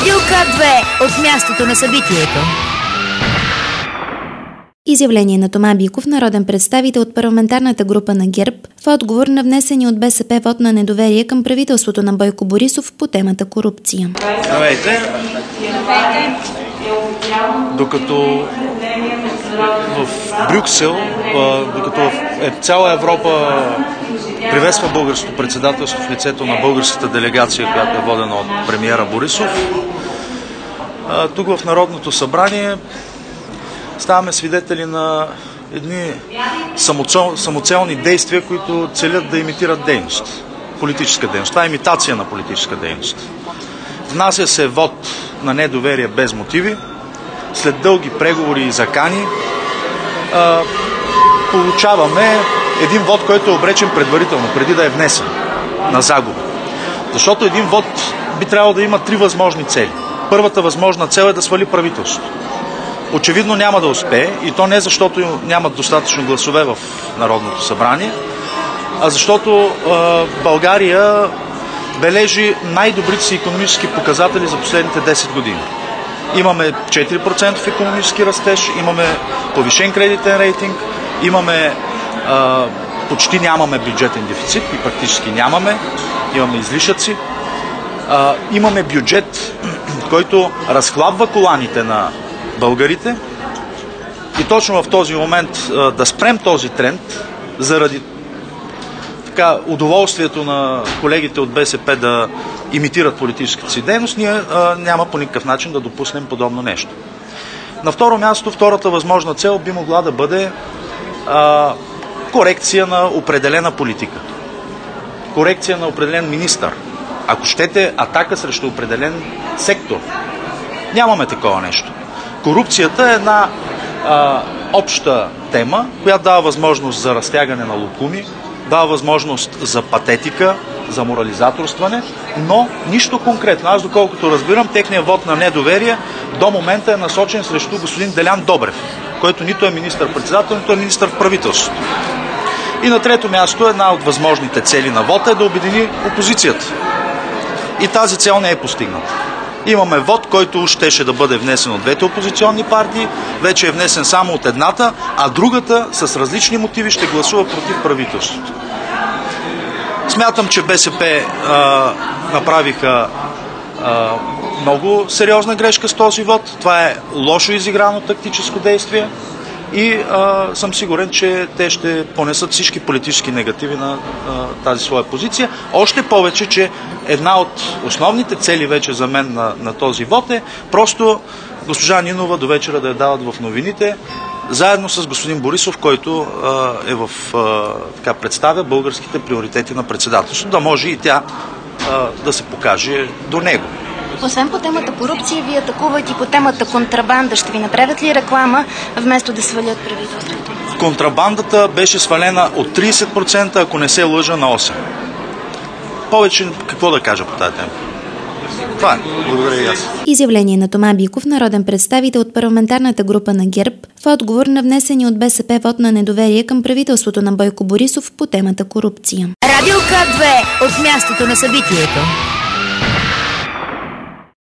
Радио К2 от мястото на събитието. Изявление на Тома Биков, народен представител от парламентарната група на ГЕРБ, в отговор на внесени от БСП вод на недоверие към правителството на Бойко Борисов по темата корупция. Здравейте! Докато в Брюксел, докато цяла Европа приветства българското председателство в лицето на българската делегация, която е водена от премиера Борисов, тук в Народното събрание ставаме свидетели на едни самоцелни действия, които целят да имитират дейност, политическа дейност. Това е имитация на политическа дейност. Внася се вод на недоверие без мотиви. След дълги преговори и закани получаваме един вод, който е обречен предварително, преди да е внесен на загуба. Защото един вод би трябвало да има три възможни цели. Първата възможна цел е да свали правителството. Очевидно няма да успее, и то не защото нямат достатъчно гласове в Народното събрание, а защото България бележи най-добрите си икономически показатели за последните 10 години. Имаме 4% икономически растеж, имаме повишен кредитен рейтинг, почти нямаме бюджетен дефицит и практически нямаме, имаме излишъци, имаме бюджет, който разхлабва коланите на българите, и точно в този момент да спрем този тренд заради удоволствието на колегите от БСП да имитират политическата си дейност, ние няма по никакъв начин да допуснем подобно нещо. На второ място, втората възможна цел би могла да бъде корекция на определена политика. Корекция на определен министър. Ако щете, атака срещу определен сектор. Нямаме такова нещо. Корупцията е една обща тема, която дава възможност за разтягане на локуми, дава възможност за патетика, за морализаторстване, но нищо конкретно. Аз, доколкото разбирам, техният вод на недоверие до момента е насочен срещу господин Делян Добрев, който нито е министър-председател, нито е министър в правителството. И на трето място, една от възможните цели на вода е да обедини опозицията. И тази цел не е постигната. Имаме вод, който щеше да бъде внесен от двете опозиционни партии, вече е внесен само от едната, а другата с различни мотиви ще гласува против правителството. Смятам, че БСП направиха много сериозна грешка с този вод. Това е лошо изиграно тактическо действие и съм сигурен, че те ще понесат всички политически негативи на тази своя позиция. Още повече, че една от основните цели вече за мен на този вод е просто госпожа Нинова до вечера да я дават в новините, заедно с господин Борисов, който представя българските приоритети на председателството, да може и тя да се покаже до него. Освен по темата корупция, ви атакуват и по темата контрабанда. Ще ви направят ли реклама, вместо да свалят правителството? Контрабандата беше свалена от 30%, ако не се лъжа, на 8%. Повече какво да кажа по тази тема? Това е. Благодаря и аз. Изявление на Тома Биков, народен представител от парламентарната група на ГЕРБ, в отговор на внесени от БСП вод на недоверие към правителството на Бойко Борисов по темата корупция. Радио К2 от мястото на събитието.